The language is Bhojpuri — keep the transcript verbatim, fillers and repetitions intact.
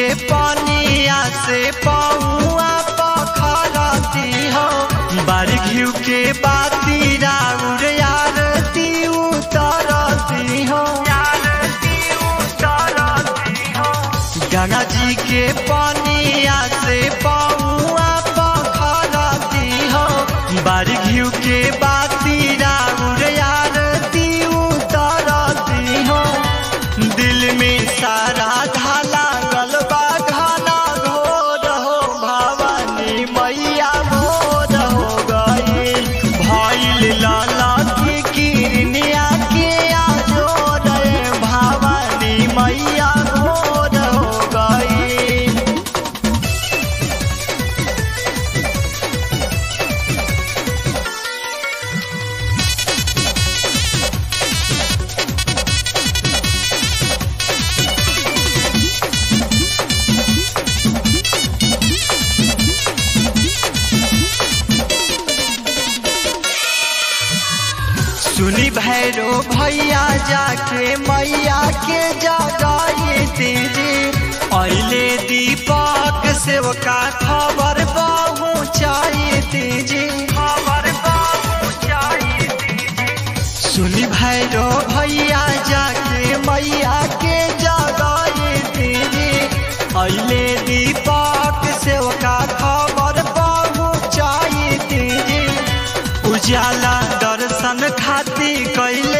के पानिया से पौआ पखरती हो, बारी घिउ के बाती राउर आरती उतरती हो। गंगा जी के पानिया से पौआ पखरती हो, बारी घिउ के बाती राउर आरती उतरती हो। दिल में सारा ढाला गलबा घाना घोर हो, भवानी मैया भोर हो गई। भइल लाला की किरनिया के आजोर, भवानी मैया भोर हो गई। सुनी भैरो भैया जाके मैया के जगाई दीजी, अइले दीपक सेवका खबर पहुँचाई दीजी, खबर पहुँचाई दीजी। सुनी भैरो भैया जाके मैया के जगाई दीजी, अइले दीपक सेवका खबर पहुँचाई दीजी। उजाला दर्शन खाती कैल